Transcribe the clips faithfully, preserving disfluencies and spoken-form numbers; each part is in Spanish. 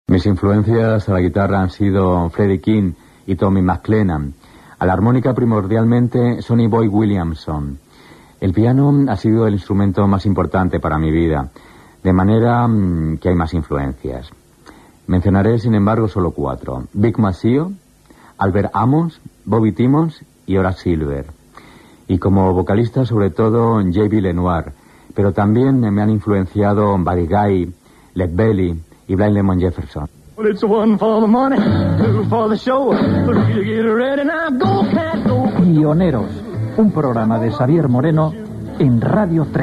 Mis influencias a la guitarra han sido Freddie King y Tommy McLennan. A la armónica primordialmente Sonny Boy Williamson. El piano ha sido el instrumento más importante para mi vida, de manera mmm, que hay más influencias. Mencionaré, sin embargo, solo cuatro. Vic Masio, Albert Amos, Bobby Timmons y Horace Silver. Y como vocalista, sobre todo, J B Lenoir, pero también me han influenciado Buddy Guy, Led Belly y Blind Lemon Jefferson. Well, it's one for the money, two for the show. Get ready now, go, cat, go. Pioneros, un programa de Xavier Moreno en Radio tres.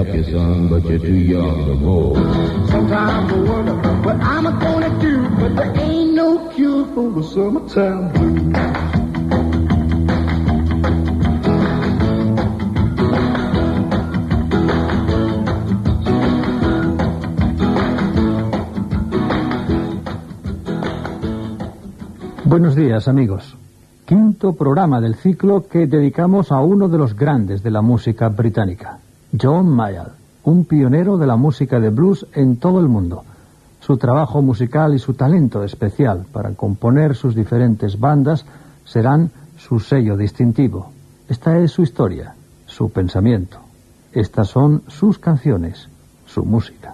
Sometimes I wonder what I'm gonna do, but there ain't no cure for the summertime blues. Buenos días, amigos. Quinto programa del ciclo que dedicamos a uno de los grandes de la música británica, John Mayall, un pionero de la música de blues en todo el mundo. Su trabajo musical y su talento especial para componer sus diferentes bandas serán su sello distintivo. Esta es su historia, su pensamiento. Estas son sus canciones, su música.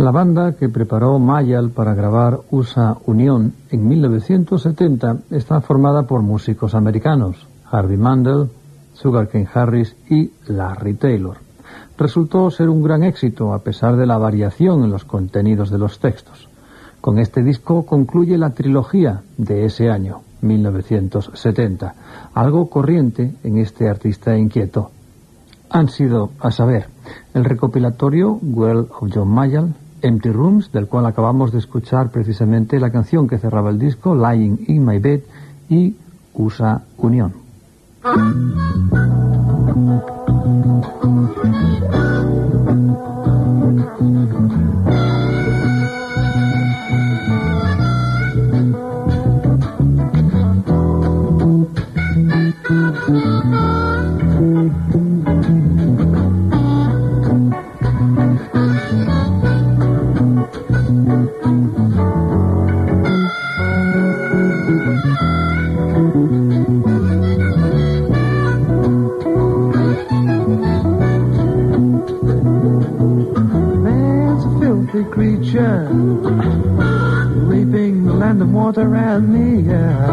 La banda que preparó Mayall para grabar U S A Unión en mil novecientos setenta está formada por músicos americanos, Harvey Mandel, Sugarcane Harris y Larry Taylor. Resultó ser un gran éxito a pesar de la variación en los contenidos de los textos. Con este disco concluye la trilogía de ese año, mil novecientos setenta, algo corriente en este artista inquieto. Han sido, a saber, el recopilatorio Well of John Mayall, Empty Rooms, del cual acabamos de escuchar precisamente la canción que cerraba el disco, Lying in My Bed, y U S A Unión. Creature leaping the land of water and the air.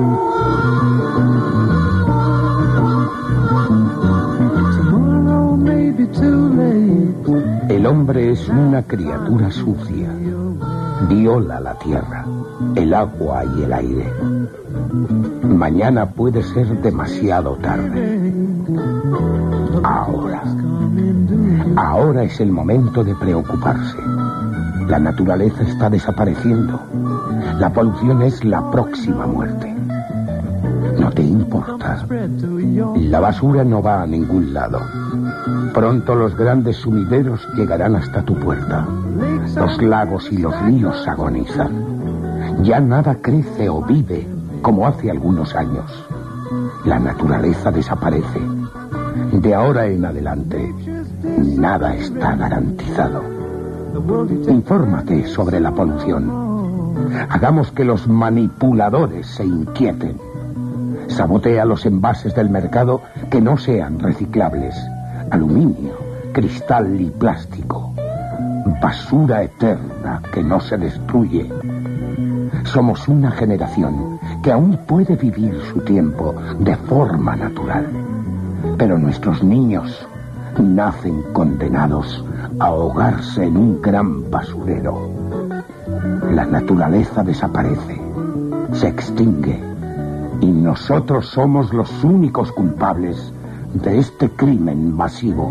Tomorrow may be too late. El hombre es una criatura sucia. Viola la tierra, el agua y el aire. Mañana puede ser demasiado tarde. Ahora. Ahora es el momento de preocuparse. La naturaleza está desapareciendo. La polución es la próxima muerte. No te importa. La basura no va a ningún lado. Pronto los grandes sumideros llegarán hasta tu puerta. Los lagos y los ríos agonizan. Ya nada crece o vive como hace algunos años. La naturaleza desaparece. De ahora en adelante, nada está garantizado. Infórmate sobre la polución. Hagamos que los manipuladores se inquieten. Sabotea los envases del mercado que no sean reciclables. Aluminio, cristal y plástico. Basura eterna que no se destruye. Somos una generación que aún puede vivir su tiempo de forma natural. Pero nuestros niños nacen condenados a ahogarse en un gran basurero. La naturaleza desaparece, se extingue, y nosotros somos los únicos culpables de este crimen masivo.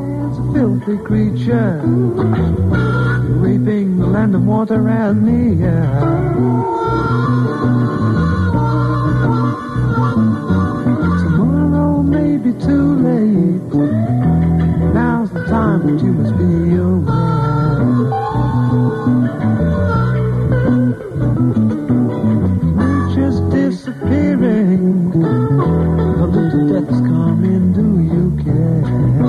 Tomorrow may be too late. Now's the time that you must be aware. Nature's disappearing. The little death's coming, do you care?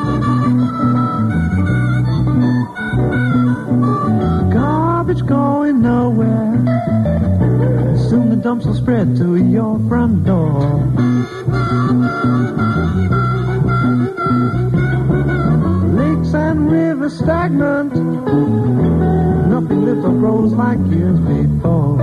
Garbage going nowhere. Soon the dumps will spread to your front door. Lakes and rivers stagnant. Nothing lives or grows like years before.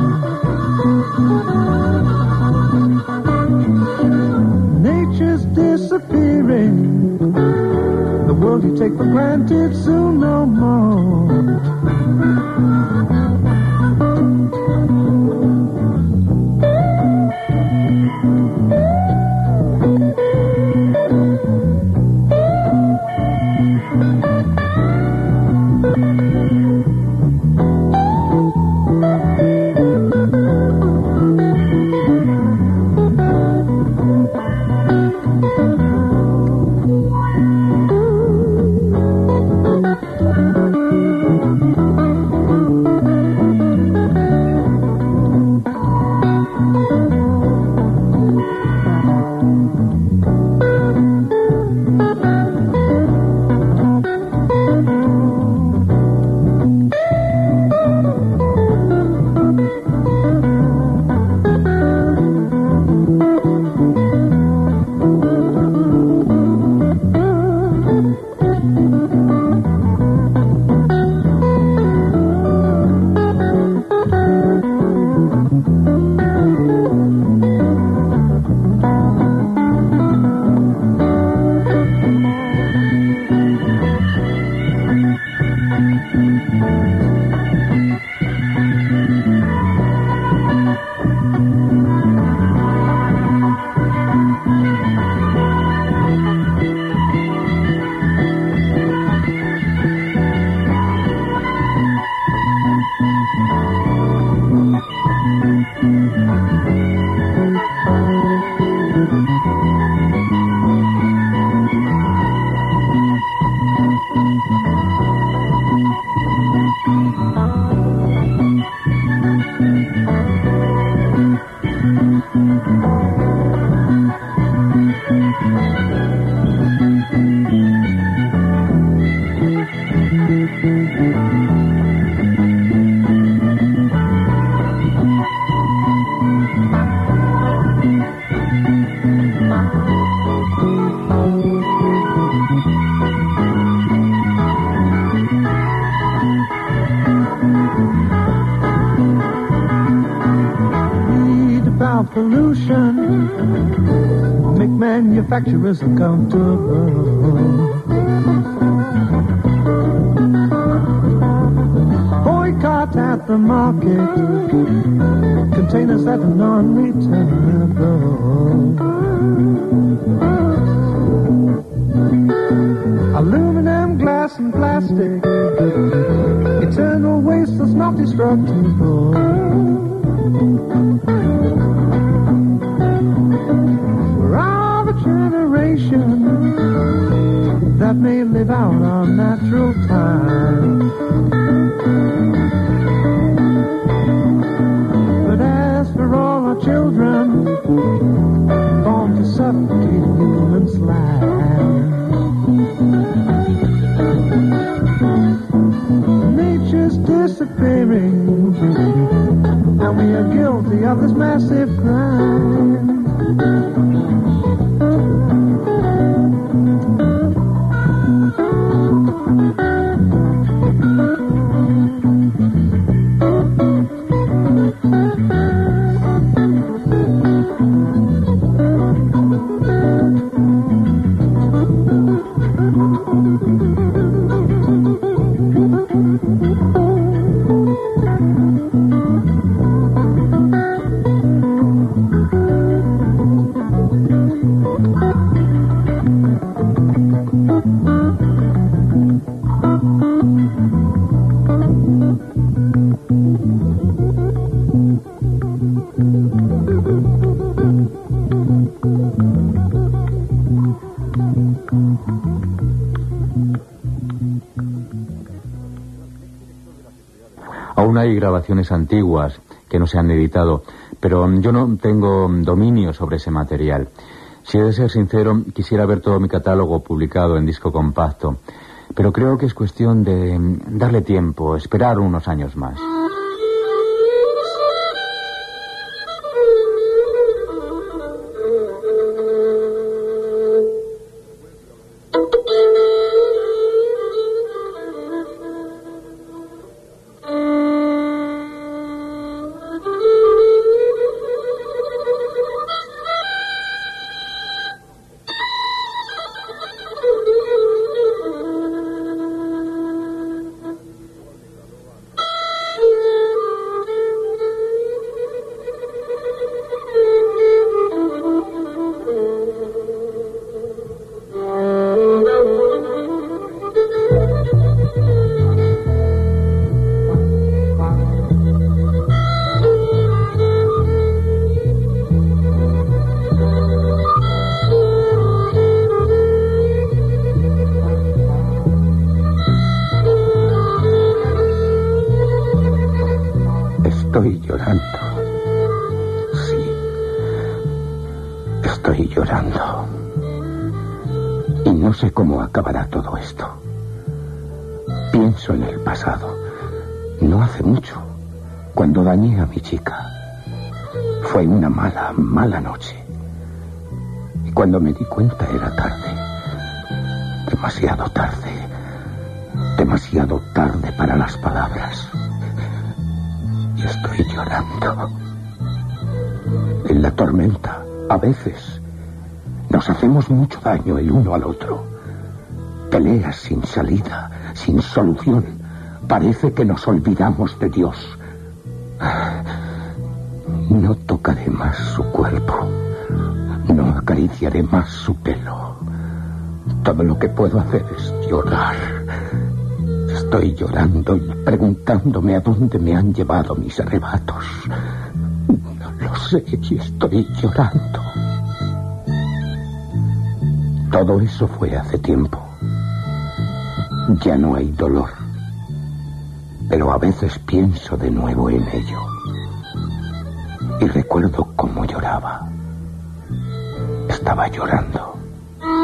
Nature's disappearing. The world you take for granted soon no more. Pollution make manufacturers uncomfortable. Boycott at the market, containers that are non-returnable. Aluminum, glass, and plastic, eternal waste that's not destructible. Generation that may live out our natural time. But as for all our children, born to suffocate humans' lives, nature's disappearing, and we are guilty of this massive crime. Aún hay grabaciones antiguas que no se han editado, pero yo no tengo dominio sobre ese material. Si he de ser sincero, quisiera ver todo mi catálogo publicado en disco compacto, pero creo que es cuestión de darle tiempo, esperar unos años más. Estoy llorando. Sí, estoy llorando. Y no sé cómo acabará todo esto. Pienso en el pasado. No hace mucho, cuando dañé a mi chica. Fue una mala, mala noche. Y cuando me di cuenta era tarde. Demasiado tarde. Demasiado tarde para las palabras. Y estoy llorando. En la tormenta, a veces, nos hacemos mucho daño el uno al otro. Peleas sin salida, sin solución. Parece que nos olvidamos de Dios. No tocaré más su cuerpo. No acariciaré más su pelo. Todo lo que puedo hacer es llorar. Estoy llorando y preguntándome a dónde me han llevado mis arrebatos. No lo sé y estoy llorando. Todo eso fue hace tiempo. Ya no hay dolor. Pero a veces pienso de nuevo en ello. Y recuerdo cómo lloraba. Estaba llorando.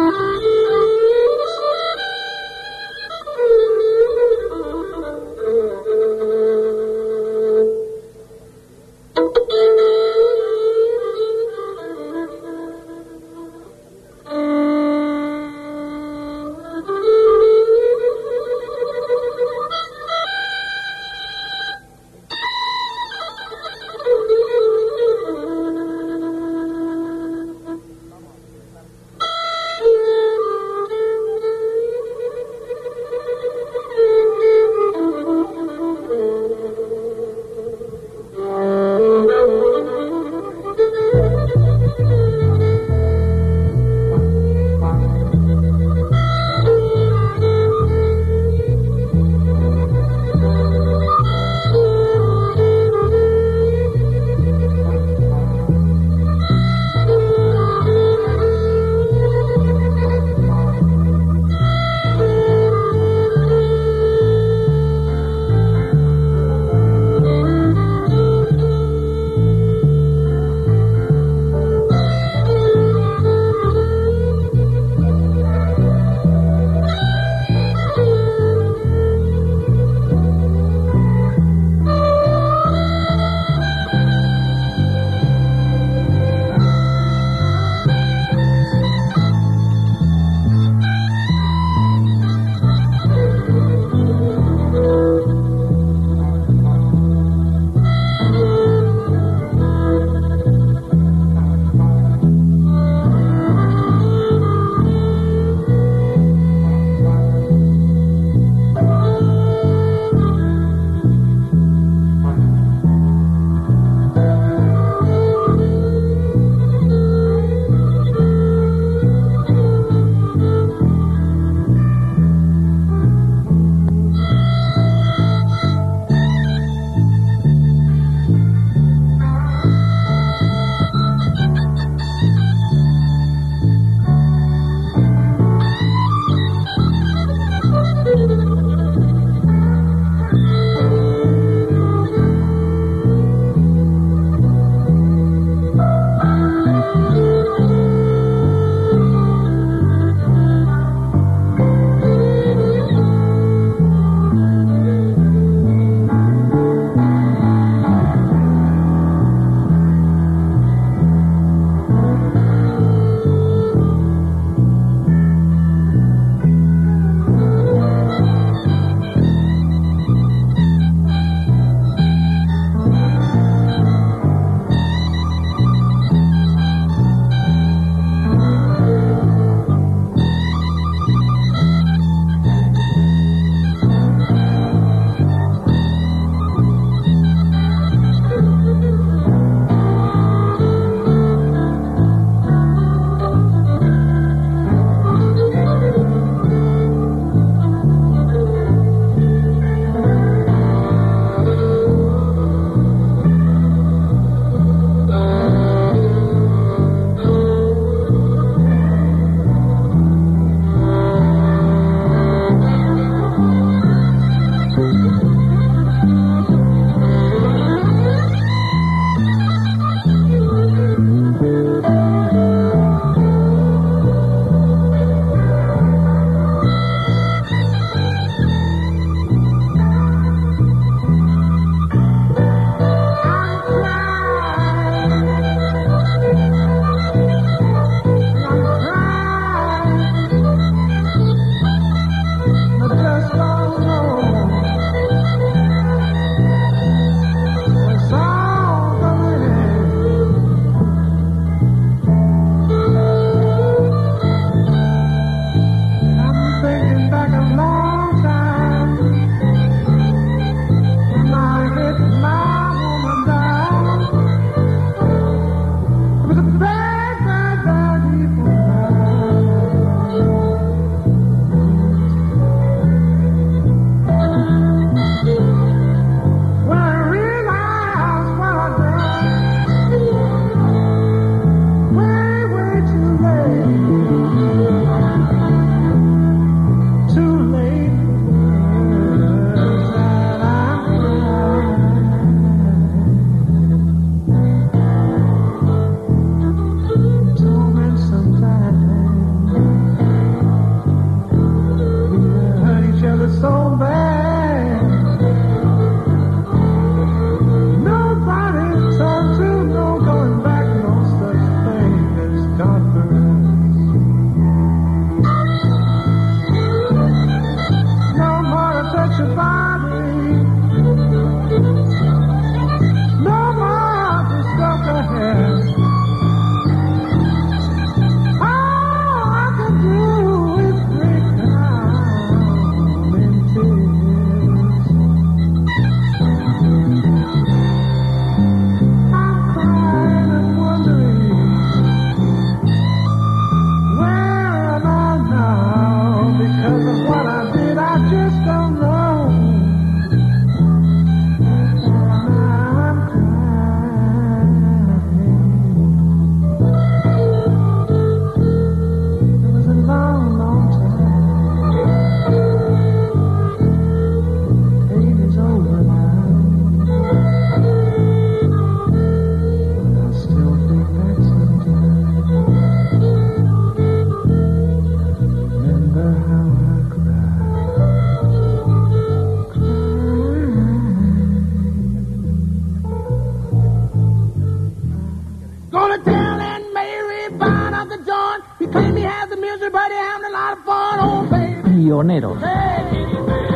the music, buddy, having a lot of fun, oh, baby. Pioneros. Shake it,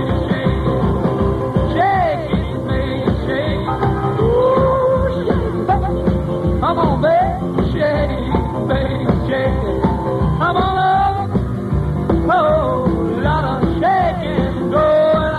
baby. Shake it, baby, shake it. Ooh, shake it, baby. Come on, baby. Shake it, baby, shake it. Come on up. Oh, lot of shaking going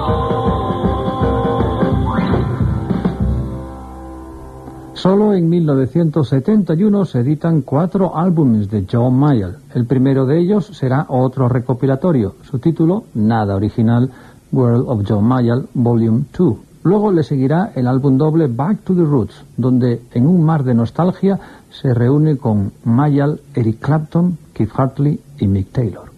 on. Solo en mil novecientos setenta y uno se editan cuatro álbumes de John Mayall. El primero de ellos será otro recopilatorio. Su título, nada original, World of John Mayall, Volume dos. Luego le seguirá el álbum doble Back to the Roots, donde en un mar de nostalgia se reúne con Mayall, Eric Clapton, Keith Hartley y Mick Taylor.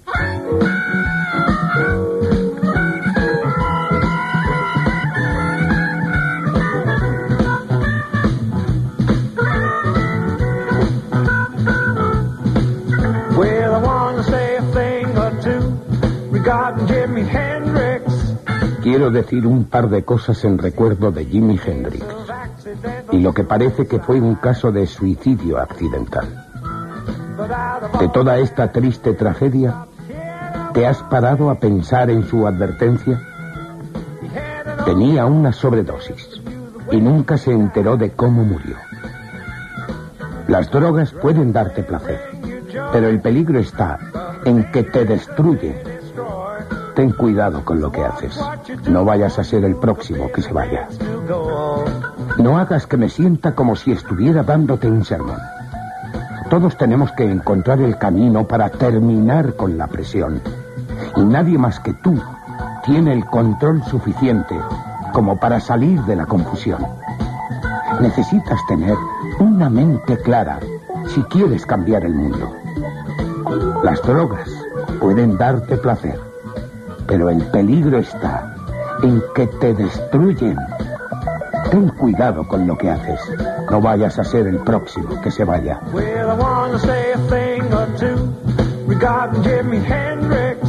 Well, I want to say a thing or two regarding Jimi Hendrix. Quiero decir un par de cosas en recuerdo de Jimi Hendrix y lo que parece que fue un caso de suicidio accidental. De toda esta triste tragedia, ¿te has parado a pensar en su advertencia? Tenía una sobredosis y nunca se enteró de cómo murió. Las drogas pueden darte placer, pero el peligro está en que te destruyen. Ten cuidado con lo que haces. No vayas a ser el próximo que se vaya. No hagas que me sienta como si estuviera dándote un sermón. Todos tenemos que encontrar el camino para terminar con la presión. Y nadie más que tú tiene el control suficiente como para salir de la confusión. Necesitas tener una mente clara si quieres cambiar el mundo. Las drogas pueden darte placer, pero el peligro está en que te destruyen. Ten cuidado con lo que haces. No vayas a ser el próximo que se vaya. Well, I want to say a thing or two regarding Jimi Hendrix.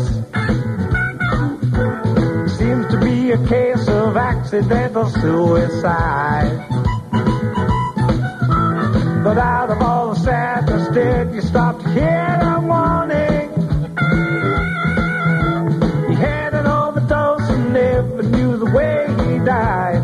Seems to be a case of accidental suicide. But out of all the sadness, did you stop to hear a warning? He had an overdose and never knew the way he died.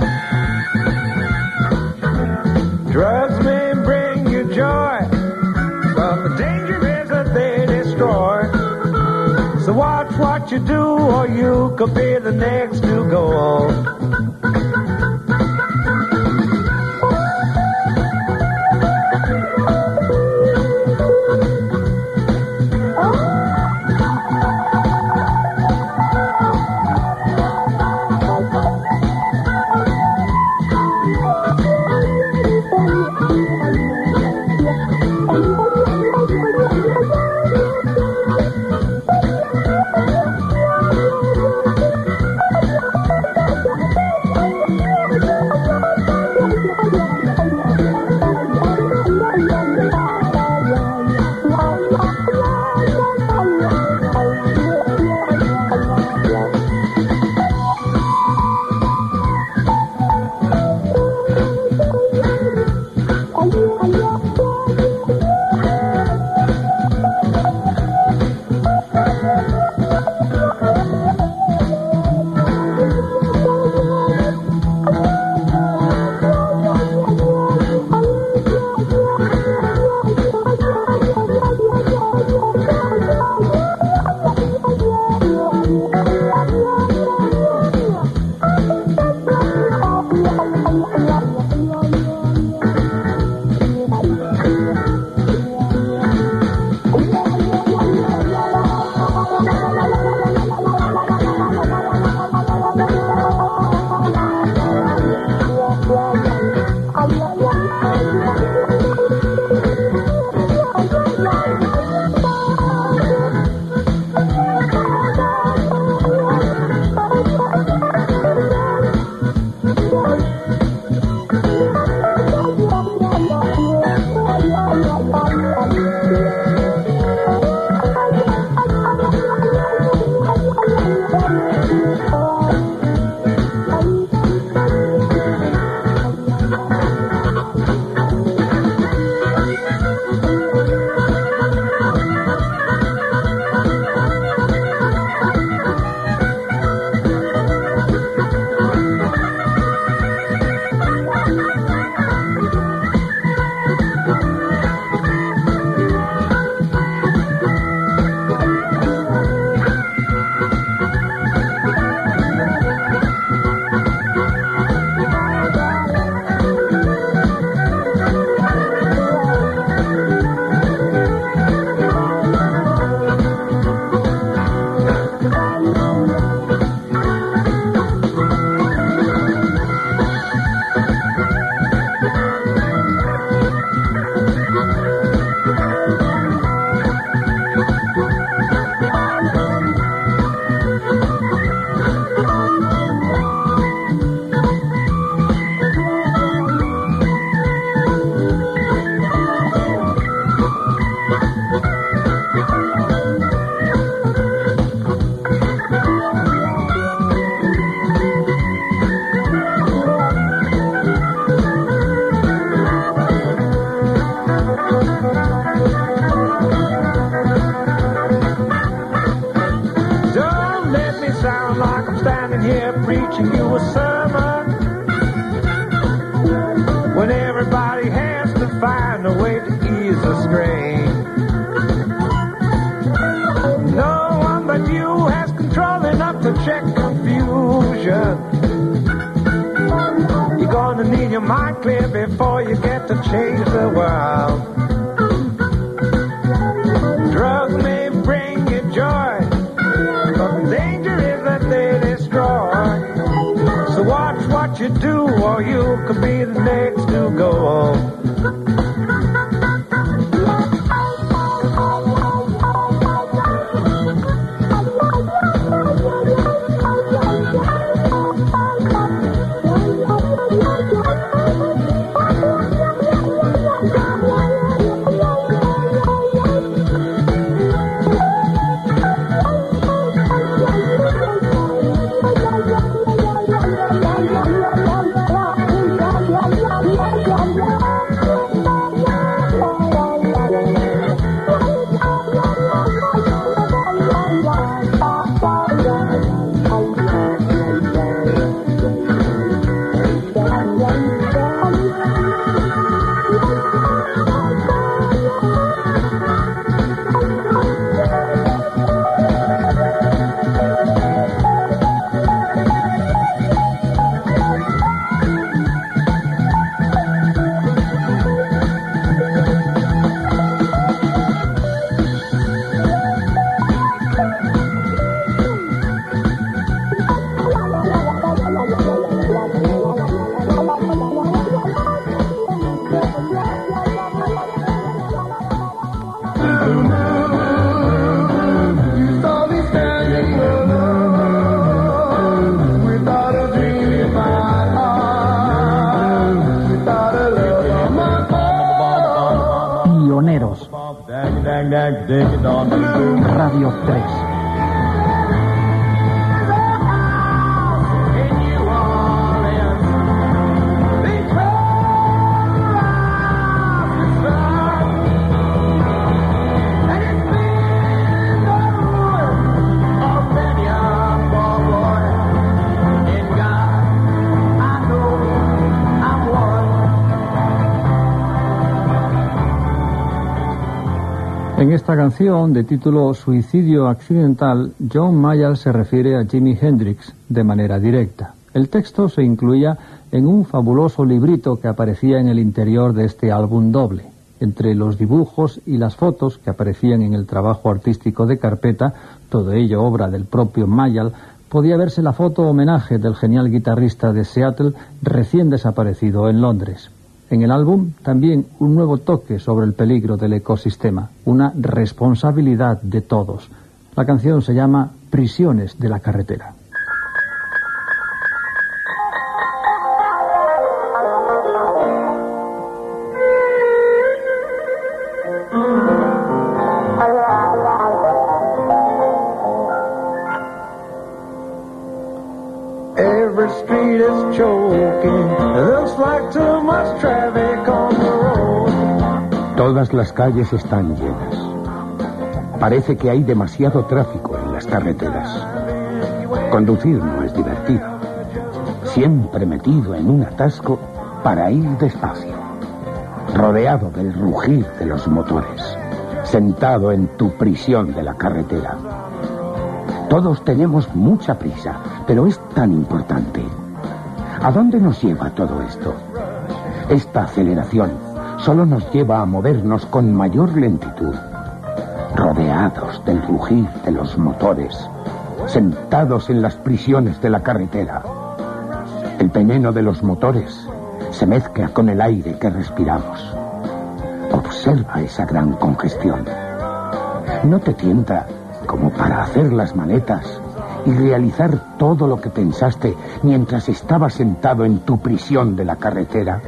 Drugs may bring you joy, but the danger is that they destroy. So watch what you do, or you could be the next to go. preaching you a sermon when everybody has to find a way to ease the strain. No one but you has control enough to check confusion. You're gonna need your mind clear before you get to change the world. Drugs may bring you joy, but the danger is that they destroy. So watch what you do, or you could be the next to go. Pioneros. Radio tres. En esta canción, de título Suicidio Accidental, John Mayall se refiere a Jimi Hendrix de manera directa. El texto se incluía en un fabuloso librito que aparecía en el interior de este álbum doble. Entre los dibujos y las fotos que aparecían en el trabajo artístico de carpeta, todo ello obra del propio Mayall, podía verse la foto homenaje del genial guitarrista de Seattle recién desaparecido en Londres. En el álbum también un nuevo toque sobre el peligro del ecosistema, una responsabilidad de todos. La canción se llama Prisiones de la carretera. Every street is choking. It looks like too much traffic on the road. Todas las calles están llenas. Parece que hay demasiado tráfico en las carreteras. Conducir no es divertido. Siempre metido en un atasco para ir despacio. Rodeado del rugir de los motores. Sentado en tu prisión de la carretera. Todos tenemos mucha prisa, pero es tan importante. ¿A dónde nos lleva todo esto? Esta aceleración solo nos lleva a movernos con mayor lentitud, rodeados del rugir de los motores, sentados en las prisiones de la carretera. El veneno de los motores se mezcla con el aire que respiramos. Observa esa gran congestión. ¿No te tienta como para hacer las maletas y realizar todo lo que pensaste mientras estabas sentado en tu prisión de la carretera?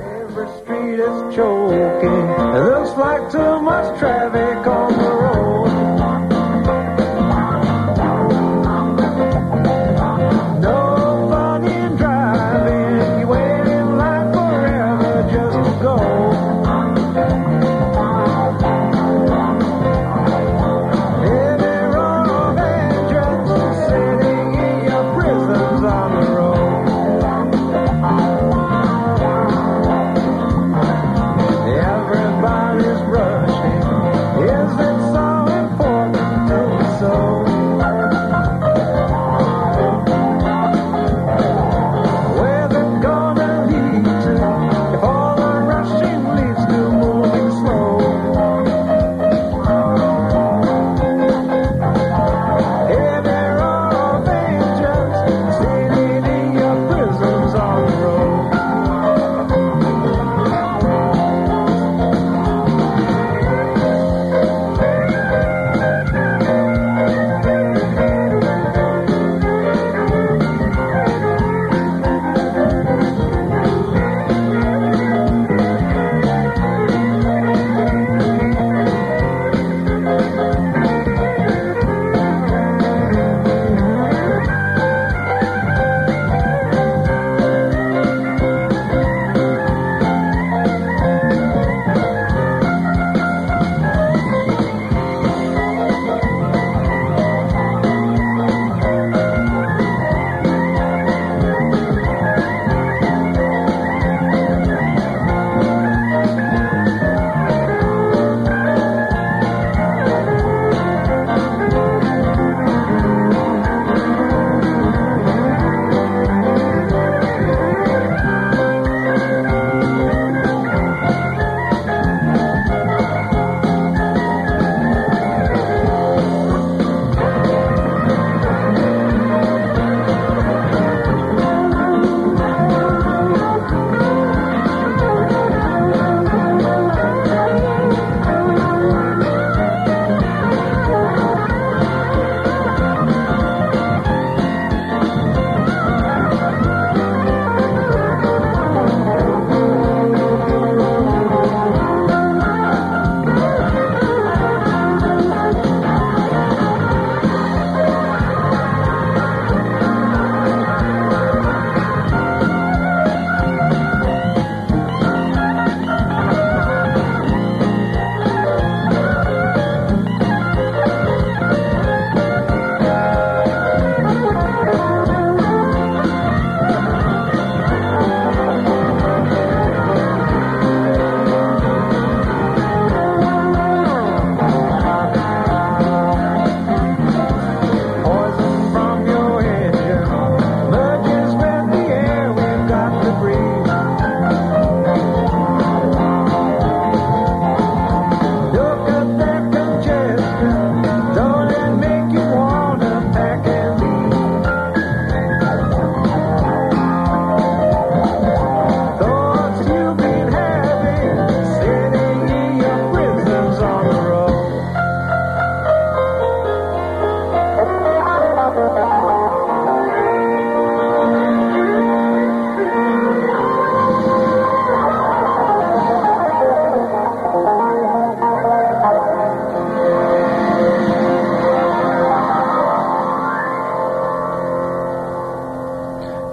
On the road.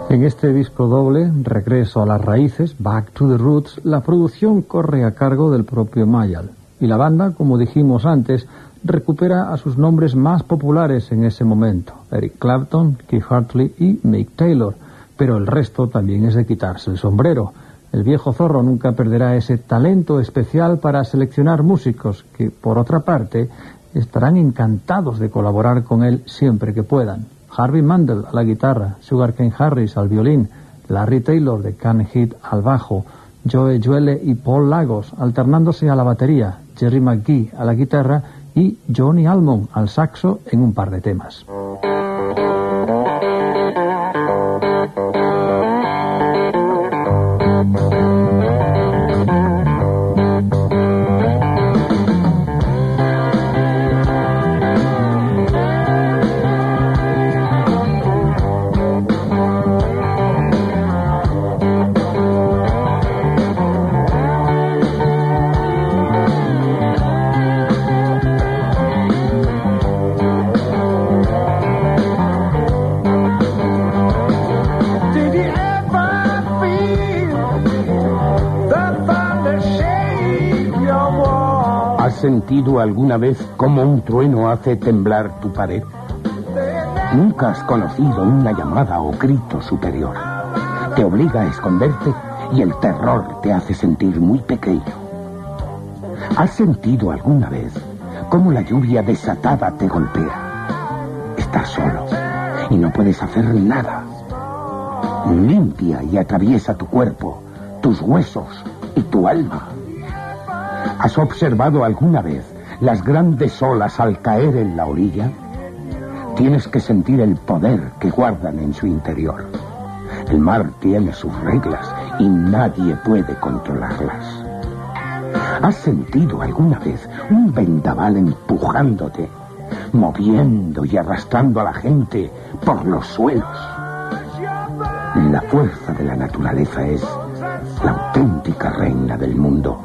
En este disco doble, Regreso a las Raíces, Back to the Roots, la producción corre a cargo del propio Mayall. Y la banda, como dijimos antes, recupera a sus nombres más populares en ese momento, Eric Clapton, Keith Hartley y Mick Taylor. Pero el resto también es de quitarse el sombrero. El viejo zorro nunca perderá ese talento especial para seleccionar músicos que, por otra parte, estarán encantados de colaborar con él siempre que puedan. Harvey Mandel a la guitarra, Sugarcane Harris al violín, Larry Taylor de Can Heat al bajo, Joe Joelle y Paul Lagos alternándose a la batería, Jerry McGee a la guitarra y Johnny Almond al saxo en un par de temas. ¿Has sentido alguna vez cómo un trueno hace temblar tu pared? Nunca has conocido una llamada o grito superior. Te obliga a esconderte y el terror te hace sentir muy pequeño. ¿Has sentido alguna vez cómo la lluvia desatada te golpea? Estás solo y no puedes hacer nada. Limpia y atraviesa tu cuerpo, tus huesos y tu alma. ¿Has observado alguna vez las grandes olas al caer en la orilla? Tienes que sentir el poder que guardan en su interior. El mar tiene sus reglas y nadie puede controlarlas. ¿Has sentido alguna vez un vendaval empujándote, moviendo y arrastrando a la gente por los suelos? La fuerza de la naturaleza es la auténtica reina del mundo.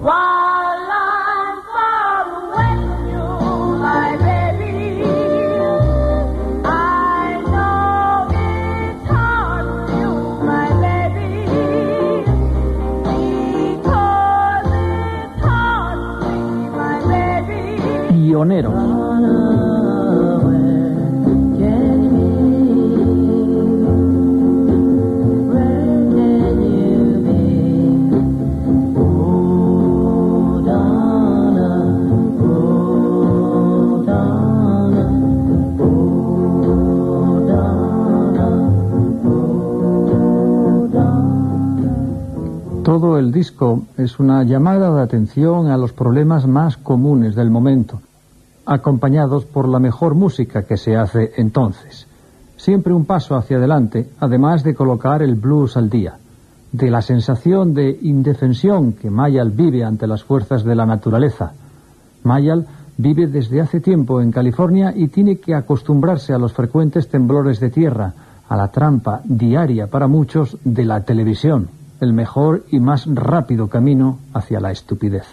While I'm far away from you, my baby, I know it's hard for you, my baby, because it's hard for me, my baby. Pioneros. Todo el disco es una llamada de atención a los problemas más comunes del momento, acompañados por la mejor música que se hace entonces. Siempre un paso hacia adelante, además de colocar el blues al día. De la sensación de indefensión que Mayall vive ante las fuerzas de la naturaleza. Mayall vive desde hace tiempo en California y tiene que acostumbrarse a los frecuentes temblores de tierra, a la trampa diaria para muchos de la televisión, el mejor y más rápido camino hacia la estupidez.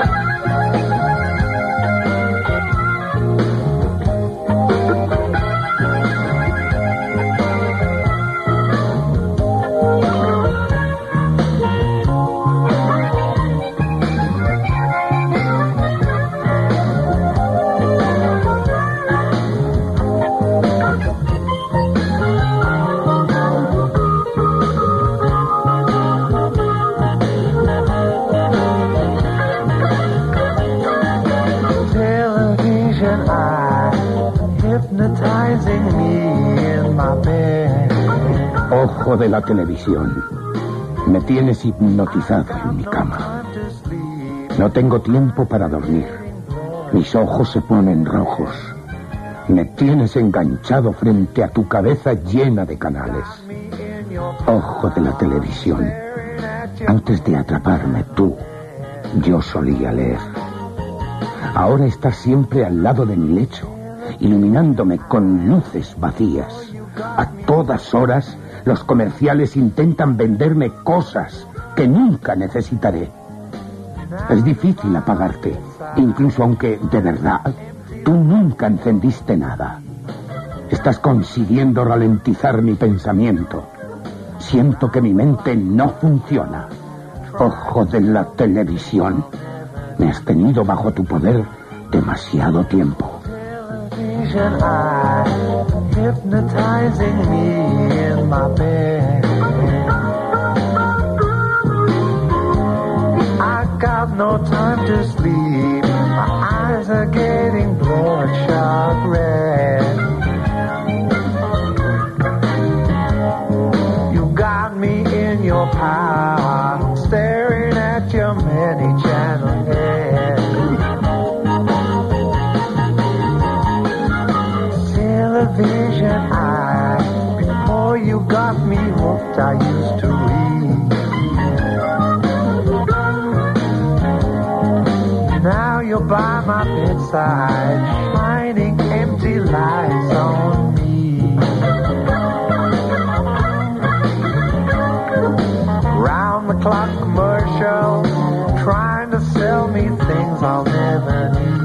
Ojo de la televisión, me tienes hipnotizado en mi cama. No tengo tiempo para dormir. Mis ojos se ponen rojos. Me tienes enganchado frente a tu cabeza llena de canales. Ojo de la televisión, antes de atraparme tú, yo solía leer. Ahora estás siempre al lado de mi lecho, iluminándome con luces vacías. A todas horas, los comerciales intentan venderme cosas que nunca necesitaré. Es difícil apagarte, incluso aunque, de verdad, tú nunca encendiste nada. Estás consiguiendo ralentizar mi pensamiento. Siento que mi mente no funciona. Ojo de la televisión, me has tenido bajo tu poder demasiado tiempo. Hypnotizing me in my bed. I got no time to sleep. My eyes are getting bloodshot red. You got me in your power, staring at your many-channel head. Television eyes, before you got me hooked, I used to read. Now you're by my bedside, shining empty lights on me. Round the clock commercial, trying to sell me things I'll never need.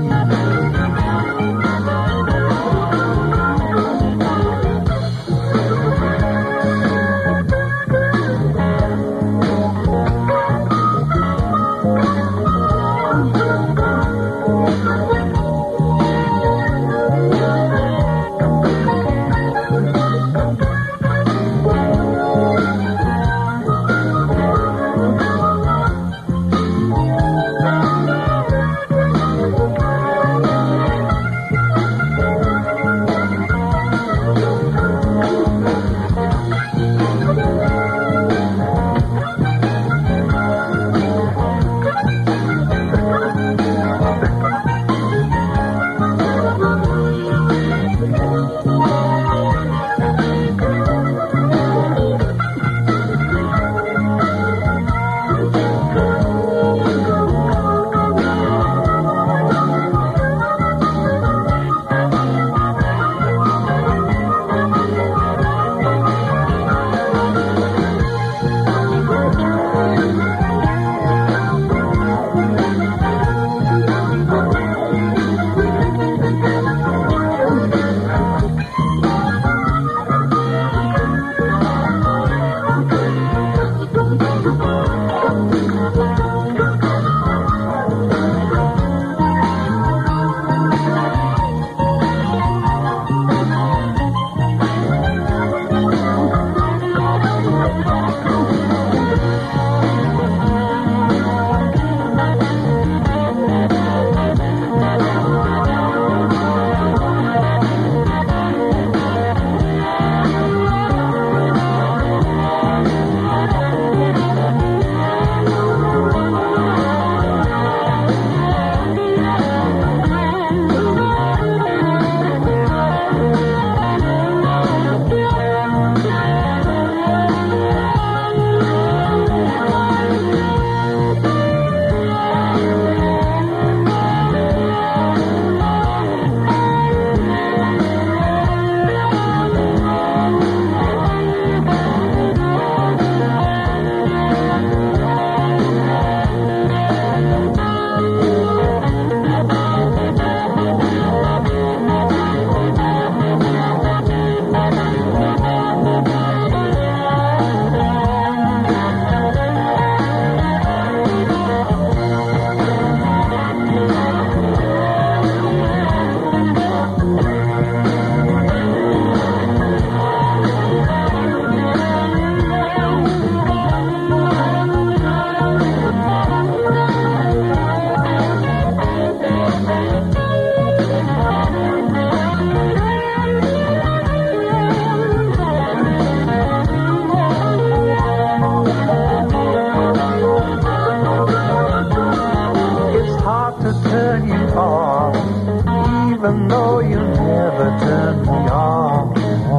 even though you never turn me on.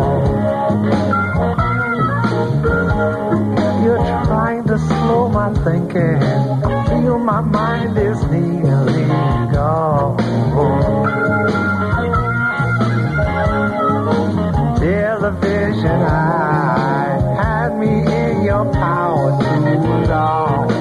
You're trying to slow my thinking. I feel my mind is nearly gone. Dear, the vision I had me in your power too long.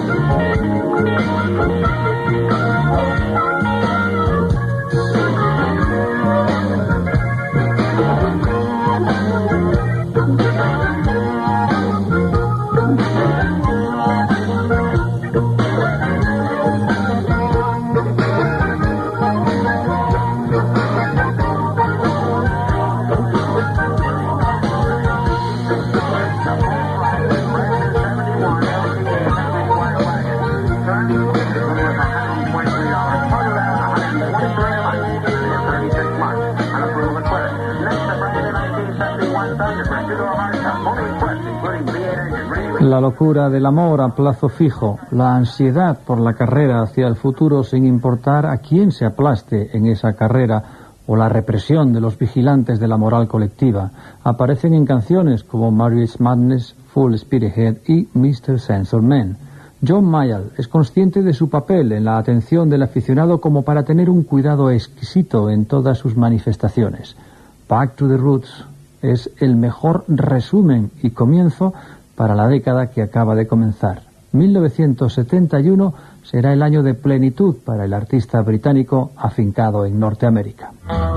La locura del amor a plazo fijo, la ansiedad por la carrera hacia el futuro sin importar a quién se aplaste en esa carrera, o la represión de los vigilantes de la moral colectiva, aparecen en canciones como Marriage Madness, Full Speedhead y mister Sensor Man. John Mayall es consciente de su papel en la atención del aficionado como para tener un cuidado exquisito en todas sus manifestaciones. Back to the Roots es el mejor resumen y comienzo para la década que acaba de comenzar. mil novecientos setenta y uno será el año de plenitud para el artista británico afincado en Norteamérica.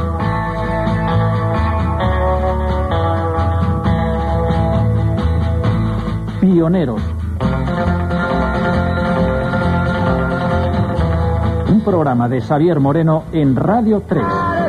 Pioneros. Un programa de Xavier Moreno en Radio tres.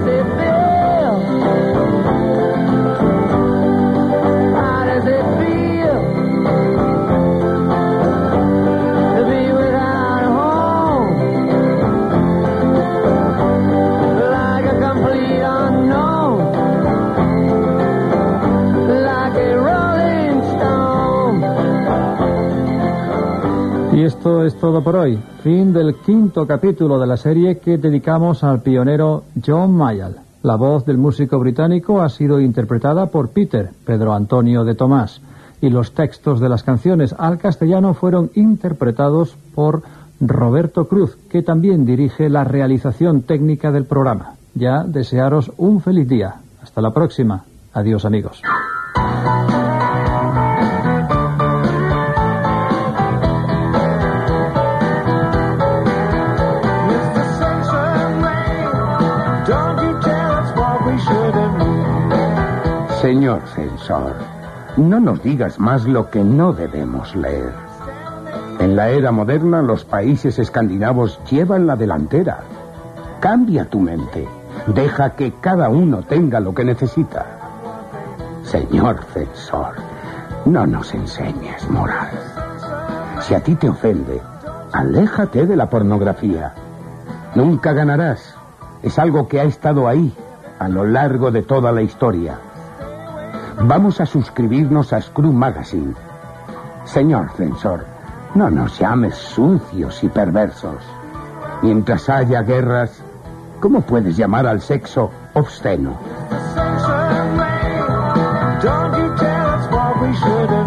Y esto es todo por hoy. Fin del quinto capítulo de la serie que dedicamos al pionero John Mayall. La voz del músico británico ha sido interpretada por Peter, Pedro Antonio de Tomás, y los textos de las canciones al castellano fueron interpretados por Roberto Cruz, que también dirige la realización técnica del programa. Ya desearos un feliz día. Hasta la próxima. Adiós, amigos. Señor censor, no nos digas más lo que no debemos leer. En la era moderna, los países escandinavos llevan la delantera. Cambia tu mente. Deja que cada uno tenga lo que necesita. Señor censor, no nos enseñes moral. Si a ti te ofende, aléjate de la pornografía. Nunca ganarás. Es algo que ha estado ahí a lo largo de toda la historia. Vamos a suscribirnos a Screw Magazine. Señor censor, no nos llames sucios y perversos. Mientras haya guerras, ¿cómo puedes llamar al sexo obsceno? Don't you tell us what we should have